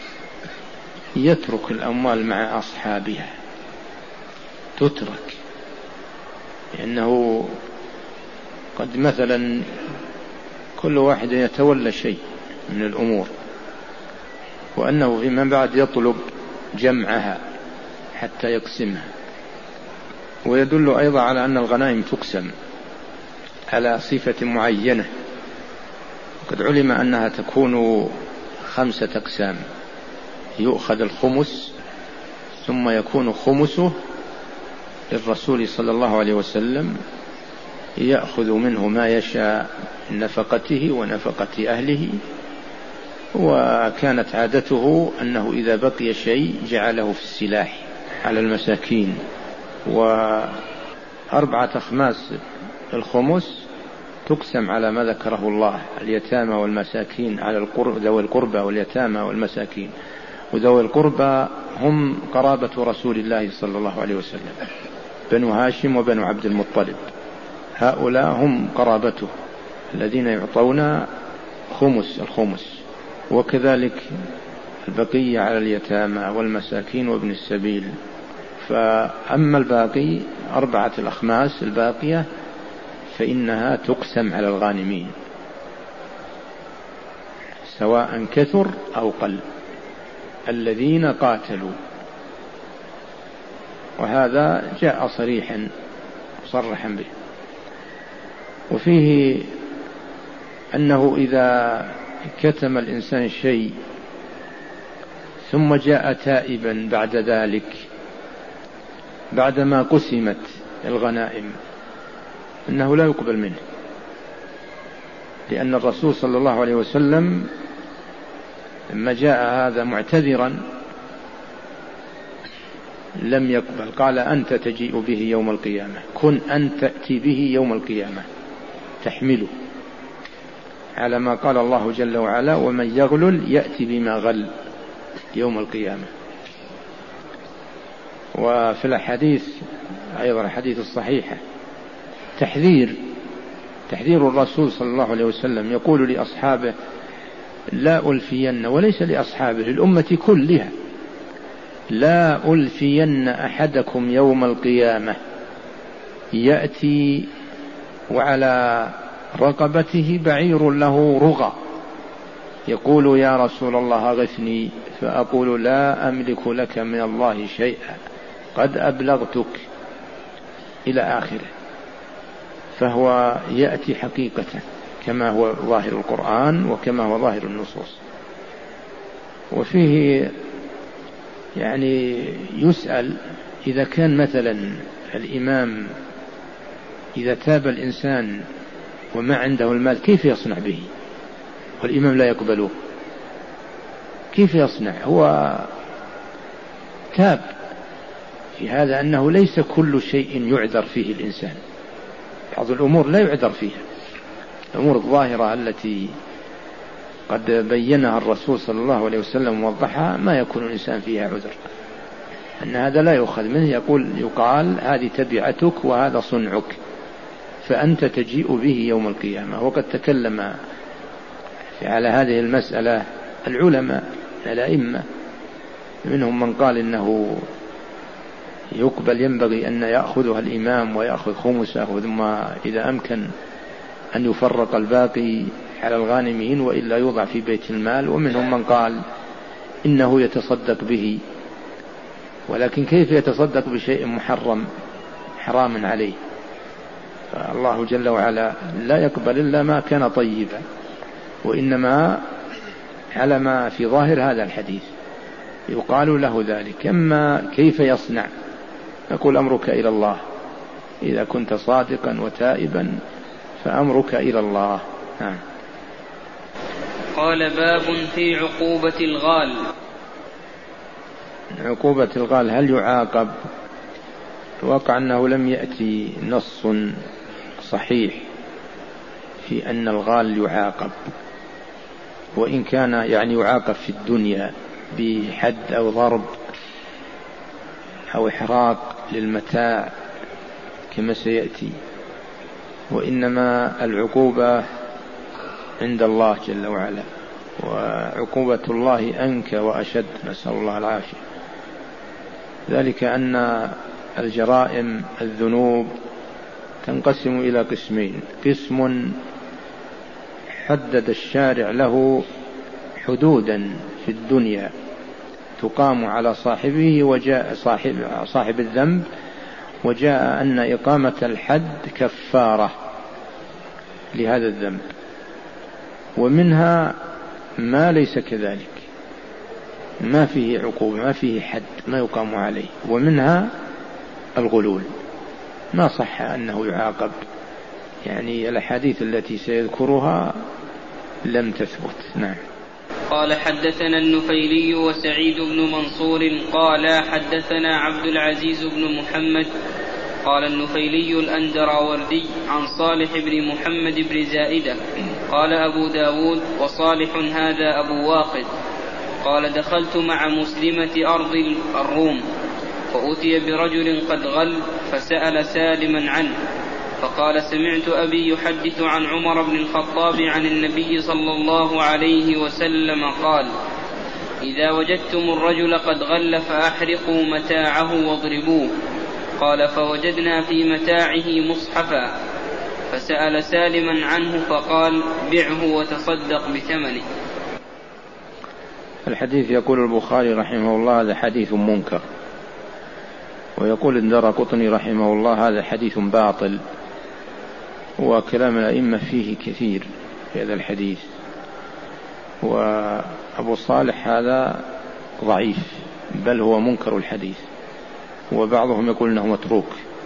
يترك الأموال مع أصحابها، تترك، لأنه قد مثلا كل واحد يتولى شيء من الأمور، وأنه فيما بعد يطلب جمعها حتى يقسمها. ويدل أيضا على أن الغنائم تقسم على صفة معينة، قد علم أنها تكون خمسة أقسام: يؤخذ الخمس ثم يكون خمسه للرسول صلى الله عليه وسلم يأخذ منه ما يشاء من نفقته ونفقة أهله، وكانت عادته أنه إذا بقي شيء جعله في السلاح على المساكين. وأربعة أخماس الخمس تقسم على ما ذكره الله: اليتامى والمساكين، على القرب ذوي القربى واليتامى والمساكين. وذوي القربى هم قرابة رسول الله صلى الله عليه وسلم، بنو هاشم وبنو عبد المطلب، هؤلاء هم قرابته الذين يعطون خمس الخمس. وكذلك البقية على اليتامى والمساكين وابن السبيل. فأما الباقي أربعة الأخماس الباقية فإنها تقسم على الغانمين سواء كثر أو قل الذين قاتلوا، وهذا جاء صريحا صرحا به. وفيه أنه إذا كتم الإنسان شيء ثم جاء تائبا بعد ذلك بعدما قسمت الغنائم إنه لا يقبل منه، لأن الرسول صلى الله عليه وسلم لما جاء هذا معتذرا لم يقبل، قال: أنت تجيء به يوم القيامة، كن أن تأتي به يوم القيامة تحمله، على ما قال الله جل وعلا: ومن يغلل يأتي بما غل يوم القيامة. وفي الحديث أيضا الحديث الصحيحة تحذير تحذير الرسول صلى الله عليه وسلم، يقول لأصحابه: لا ألفين، وليس لأصحابه، للأمة كلها: لا ألفين أحدكم يوم القيامة يأتي وعلى رقبته بعير له رغى يقول: يا رسول الله أغثني، فأقول: لا أملك لك من الله شيئا قد أبلغتك، إلى آخره. فهو يأتي حقيقة كما هو ظاهر القرآن وكما هو ظاهر النصوص. وفيه يعني يسأل إذا كان مثلا الإمام إذا تاب الإنسان وما عنده المال كيف يصنع به والإمام لا يقبله؟ كيف يصنع؟ هو تاب في هذا أنه ليس كل شيء يعذر فيه الإنسان، بعض الأمور لا يعذر فيها، الأمور الظاهرة التي قد بينها الرسول صلى الله عليه وسلم ووضحها ما يكون الإنسان فيها عذر، أن هذا لا يؤخذ منه. يقول يقال: هذه تبعتك وهذا صنعك، فأنت تجيء به يوم القيامة. وقد تكلم على هذه المسألة العلماء الأئمة، منهم من قال إنه يقبل، ينبغي أن يأخذها الإمام ويأخذ خمسه، ثم إذا أمكن أن يفرق الباقي على الغانمين وإلا يوضع في بيت المال. ومنهم من قال إنه يتصدق به، ولكن كيف يتصدق بشيء محرم حرام عليه؟ فالله جل وعلا لا يقبل إلا ما كان طيبا، وإنما على ما في ظاهر هذا الحديث يقال له ذلك. أما كيف يصنع؟ نقول: أمرك إلى الله، إذا كنت صادقا وتائبا فأمرك إلى الله. ها. قال: باب في عقوبة الغال. عقوبة الغال هل يعاقب؟ الواقع أنه لم يأتي نص صحيح في أن الغال يعاقب، وإن كان يعني يعاقب في الدنيا بحد أو ضرب أو إحراق للمتاع كما سيأتي، وإنما العقوبة عند الله جل وعلا، وعقوبة الله أنكى وأشد، نسأل الله العافية. ذلك أن الجرائم الذنوب تنقسم إلى قسمين: قسم حدد الشارع له حدودا في الدنيا تقام على صاحبه، وجاء صاحب, صاحب الذنب وجاء أن إقامة الحد كفارة لهذا الذنب. ومنها ما ليس كذلك، ما فيه عقوبة، ما فيه حد، ما يقام عليه. ومنها الغلول، ما صح أنه يعاقب، يعني الأحاديث التي سيذكرها لم تثبت. نعم. قال حدثنا النفيلي وسعيد بن منصور قال حدثنا عبد العزيز بن محمد قال النفيلي الأندراوردي عن صالح بن محمد بن زائدة قال أبو داود وصالح هذا أبو واقد قال دخلت مع مسلمة أرض الروم فأتي برجل قد غل فسأل سالما عنه فقال سمعت أبي يحدث عن عمر بن الخطاب عن النبي صلى الله عليه وسلم قال إذا وجدتم الرجل قد غل فأحرقوا متاعه واضربوه. قال فوجدنا في متاعه مصحفا فسأل سالما عنه فقال بعه وتصدق بثمنه. الحديث يقول البخاري رحمه الله هذا حديث منكر، ويقول الدارقطني رحمه الله هذا حديث باطل، وكلام الأئمة فيه كثير في هذا الحديث. وأبو صالح هذا ضعيف بل هو منكر الحديث، وبعضهم يقول أنه متروك،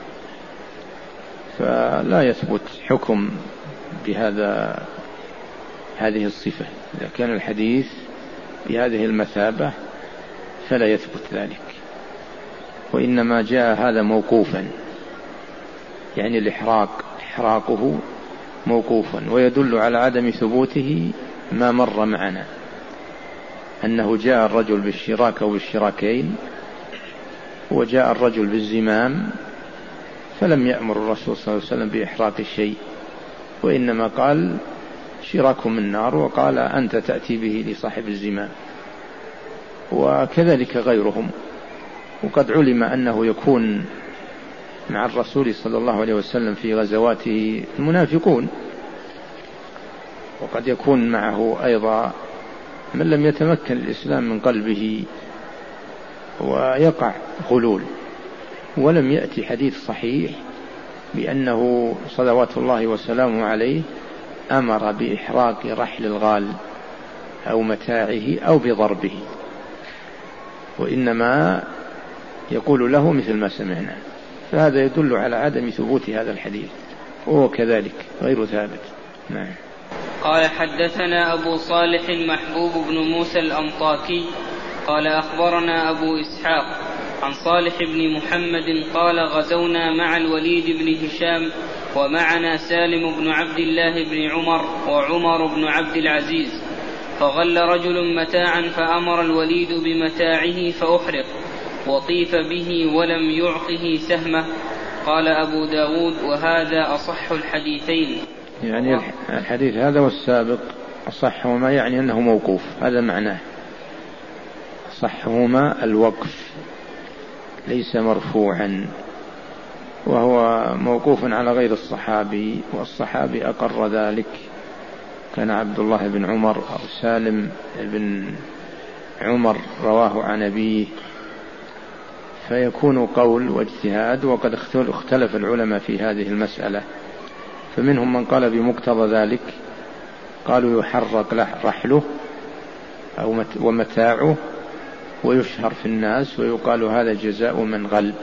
فلا يثبت حكم بهذا هذه الصفة. إذا كان الحديث بهذه المثابة فلا يثبت ذلك، وإنما جاء هذا موقوفا، يعني الإحراق إحراقه موقوفا. ويدل على عدم ثبوته ما مر معنا أنه جاء الرجل بالشراك أو بالشراكين، وجاء الرجل بالزمام فلم يأمر الرسول صلى الله عليه وسلم بإحراق الشيء، وإنما قال شراكهم النار، وقال أنت تأتي به لصاحب الزمام. وكذلك غيرهم. وقد علم أنه يكون مع الرسول صلى الله عليه وسلم في غزواته المنافقون، وقد يكون معه أيضا من لم يتمكن الإسلام من قلبه ويقع غلول. ولم يأتي حديث صحيح بأنه صلوات الله وسلامه عليه أمر بإحراق رحل الغال أو متاعه أو بضربه، وإنما يقول له مثل ما سمعنا. فهذا يدل على عدم ثبوت هذا الحديث، وهو كذلك غير ثابت. نعم. قال حدثنا أبو صالح محبوب بن موسى الأنطاكي قال أخبرنا أبو إسحاق عن صالح بن محمد قال غزونا مع الوليد بن هشام ومعنا سالم بن عبد الله بن عمر وعمر بن عبد العزيز، فغل رجل متاعا فأمر الوليد بمتاعه فأحرق وطيف به ولم يعطه سهمه. قال أبو داود وهذا أصح الحديثين. يعني الحديث هذا والسابق أصحهما، يعني أنه موقوف، هذا معناه. أصحهما الوقف ليس مرفوعا، وهو موقوف على غير الصحابي، والصحابي أقر ذلك، كان عبد الله بن عمر أو سالم بن عمر رواه عن أبيه، فيكون قول واجتهاد. وقد اختلف العلماء في هذه المسألة، فمنهم من قال بمقتضى ذلك، قالوا يحرق رحله أو ومتاعه ويشهر في الناس ويقال هذا جزاء من غل،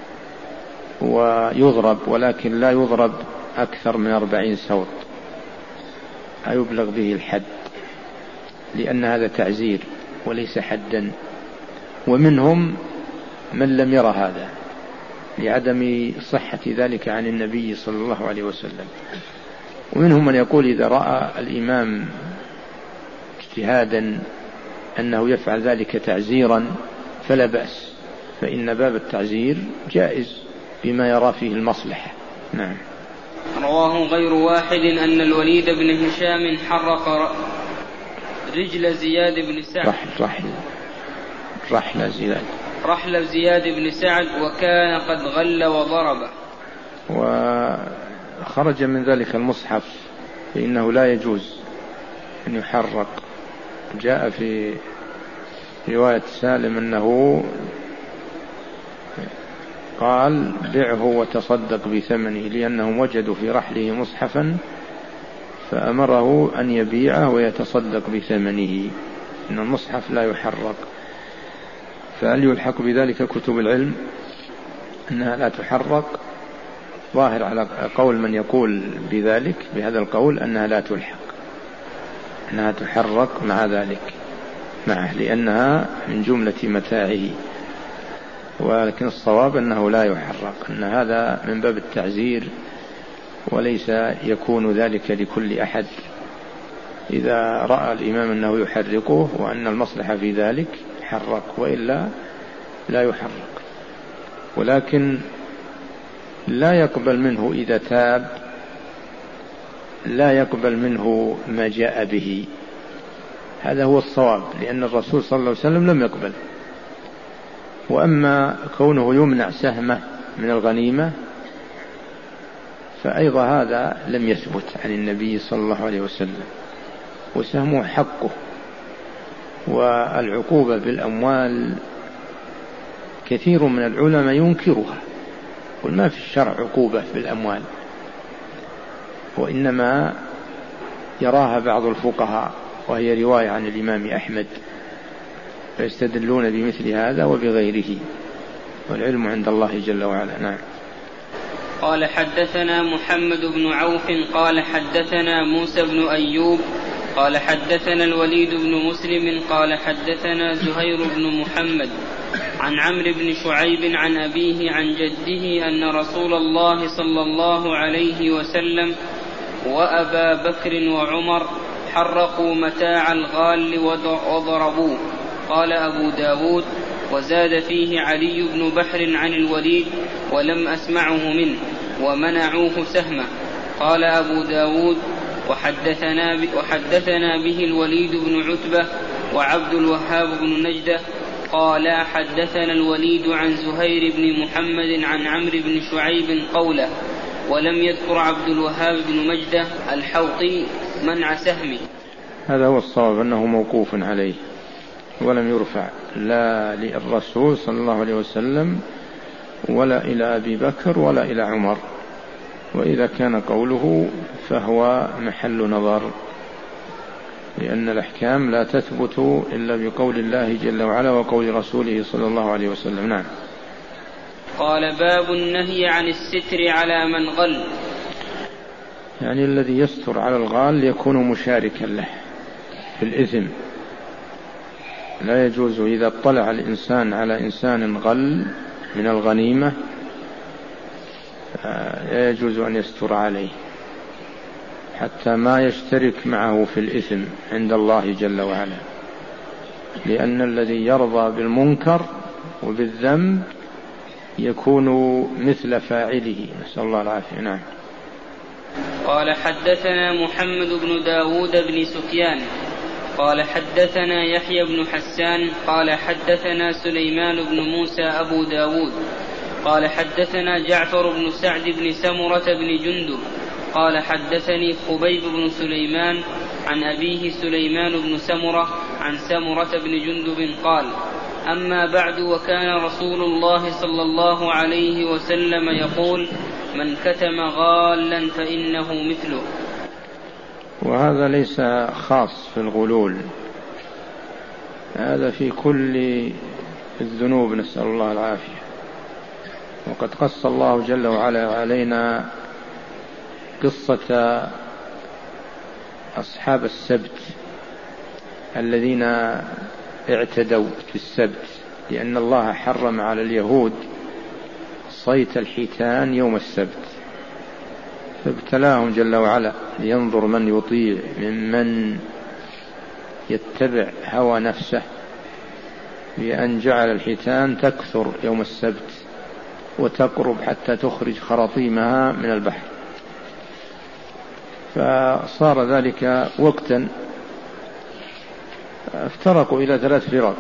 ويضرب، ولكن لا يضرب أكثر من أربعين سوط أيبلغ به الحد، لأن هذا تعزير وليس حدا. ومنهم من لم ير هذا لعدم صحة ذلك عن النبي صلى الله عليه وسلم. ومنهم من يقول إذا رأى الإمام اجتهادا أنه يفعل ذلك تعزيرا فلا بأس، فإن باب التعزير جائز بما يرى فيه المصلحة. نعم. رواه غير واحد أن الوليد بن هشام حرق رجل زياد بن سعد رحل رحل رحل زياد رحل زياد بن سعد وكان قد غل وضربه. وخرج من ذلك المصحف فإنه لا يجوز أن يحرق. جاء في رواية سالم أنه قال بعه وتصدق بثمنه، لأنهم وجدوا في رحله مصحفا فأمره أن يبيعه ويتصدق بثمنه، إن المصحف لا يحرق. فهل يلحق بذلك كتب العلم أنها لا تحرق؟ ظاهر على قول من يقول بذلك بهذا القول أنها لا تلحق، أنها تحرق مع ذلك معه لأنها من جملة متاعه، ولكن الصواب أنه لا يحرق، أن هذا من باب التعزير وليس يكون ذلك لكل أحد. إذا رأى الإمام أنه يحرقه وأن المصلحة في ذلك حرق، وإلا لا يحرق. ولكن لا يقبل منه إذا تاب، لا يقبل منه ما جاء به، هذا هو الصواب، لأن الرسول صلى الله عليه وسلم لم يقبل. وأما كونه يمنع سهمه من الغنيمة فأيضا هذا لم يثبت عن النبي صلى الله عليه وسلم، وسهمه حقه. والعقوبة بالأموال كثير من العلماء ينكرها، وما في الشرع عقوبة بالأموال، وإنما يراها بعض الفقهاء، وهي رواية عن الإمام أحمد، فيستدلون بمثل هذا وبغيره، والعلم عند الله جل وعلا. نعم. قال حدثنا محمد بن عوف قال حدثنا موسى بن أيوب قال حدثنا الوليد بن مسلم قال حدثنا زهير بن محمد عن عمرو بن شعيب عن أبيه عن جده أن رسول الله صلى الله عليه وسلم وأبا بكر وعمر حرقوا متاع الغال وضربوه. قال أبو داود وزاد فيه علي بن بحر عن الوليد ولم أسمعه منه ومنعوه سهمه. قال أبو داود وحدثنا, وحدثنا به الوليد بن عتبة وعبد الوهاب بن نجدة قال حدثنا الوليد عن زهير بن محمد عن عمرو بن شعيب قوله، ولم يذكر عبد الوهاب بن نجدة الحوطي منع سهمه. هذا هو الصواب، أنه موقوف عليه ولم يرفع لا للرسول صلى الله عليه وسلم ولا إلى أبي بكر ولا إلى عمر، وإذا كان قوله فهو محل نظر، لأن الأحكام لا تثبت إلا بقول الله جل وعلا وقول رسوله صلى الله عليه وسلم. نعم. قال باب النهي عن الستر على من غل، يعني الذي يستر على الغال يكون مشاركا له في الإثم، لا يجوز إذا اطلع الإنسان على إنسان غل من الغنيمة لا يجوز أن يستر عليه حتى ما يشترك معه في الإثم عند الله جل وعلا، لأن الذي يرضى بالمنكر وبالذنب يكون مثل فاعله، نسأل الله العافية. نعم. قال حدثنا محمد بن داود بن سفيان قال حدثنا يحيى بن حسان قال حدثنا سليمان بن موسى أبو داود قال حدثنا جعفر بن سعد بن سمرة بن جندب قال حدثني خبيب بن سليمان عن أبيه سليمان بن سمرة عن سمرة بن جندب قال أما بعد وكان رسول الله صلى الله عليه وسلم يقول من كتم غالا فإنه مثله. وهذا ليس خاص في الغلول، هذا في كل الذنوب، نسأل الله العافية. وقد قص الله جل وعلا علينا قصة أصحاب السبت الذين اعتدوا في السبت، لأن الله حرم على اليهود صيد الحيتان يوم السبت، فابتلاهم جل وعلا لينظر من يطيع ممن يتبع هوى نفسه بأن جعل الحيتان تكثر يوم السبت وتقرب حتى تخرج خراطيمها من البحر، فصار ذلك وقتا افترقوا إلى ثلاث فرق.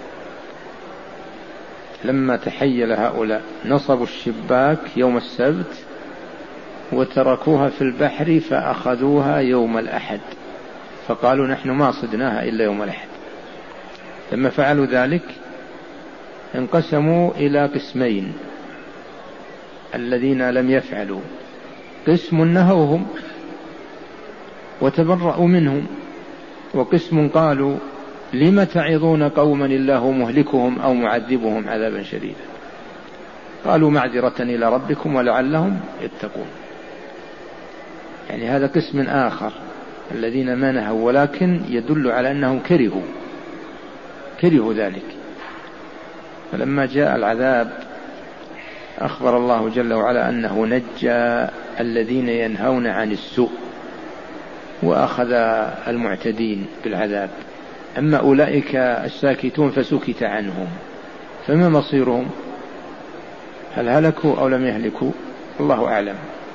لما تحيل هؤلاء نصبوا الشباك يوم السبت وتركوها في البحر فأخذوها يوم الأحد، فقالوا نحن ما صدناها إلا يوم الأحد. لما فعلوا ذلك انقسموا إلى قسمين: الذين لم يفعلوا قسم نهوهم وتبرأوا منهم، وقسم قالوا لم تعظون قوما الله مهلكهم أو معذبهم عذابا شديدا، قالوا معذرة إلى ربكم ولعلهم يتقون. يعني هذا قسم آخر الذين ما نهوا، ولكن يدل على أنهم كرهوا كرهوا ذلك. فلما جاء العذاب أخبر الله جل وعلا أنه نجى الذين ينهون عن السوء وأخذ المعتدين بالعذاب. أما أولئك الساكتون فسكت عنهم، فما مصيرهم؟ هل هلكوا أو لم يهلكوا؟ الله أعلم.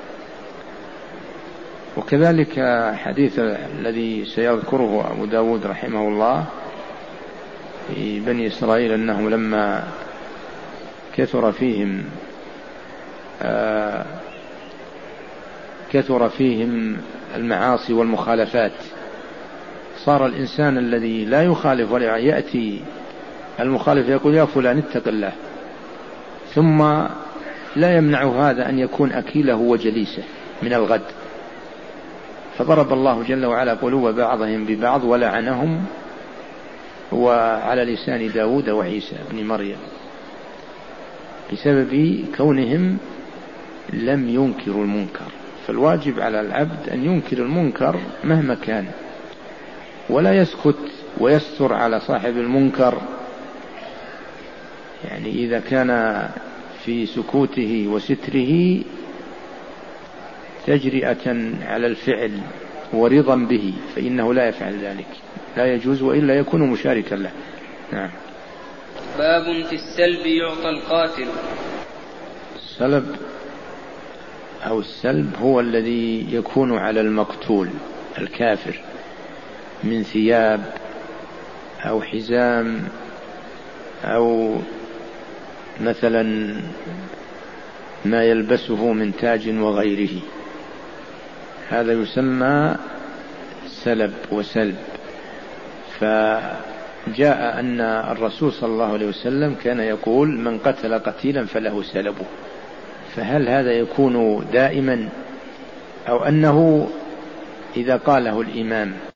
وكذلك حديث الذي سيذكره أبو داود رحمه الله في بني إسرائيل أنهم لما كثر فيهم آه كثر فيهم المعاصي والمخالفات، صار الإنسان الذي لا يخالف ولا يأتي المخالف يقول يا فلان اتق الله، ثم لا يمنع هذا أن يكون أكيله وجليسه من الغد. فضرب الله جل وعلا قلوب بعضهم ببعض ولعنهم، وعلى لسان داود وعيسى بن مريم، بسبب كونهم لم ينكروا المنكر. فالواجب على العبد أن ينكر المنكر مهما كان، ولا يسكت ويستر على صاحب المنكر. يعني إذا كان في سكوته وستره تجرئة على الفعل ورضا به فإنه لا يفعل ذلك، لا يجوز، وإلا يكون مشاركا له. نعم. باب في السلب يعطى القاتل. السلب أو السلب هو الذي يكون على المقتول الكافر من ثياب أو حزام أو مثلا ما يلبسه من تاج وغيره، هذا يسمى سلب وسلب. فجاء أن الرسول صلى الله عليه وسلم كان يقول من قتل قتيلا فله سلبه. فهل هذا يكون دائما أو أنه إذا قاله الإمام